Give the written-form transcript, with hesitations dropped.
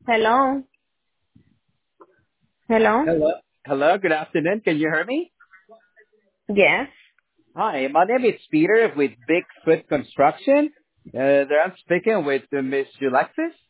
Hello. Hello. Hello. Hello, good afternoon. Can you hear me? Yes. Hi, my name is Peter with Bigfoot Construction. I'm speaking with Miss Julexis.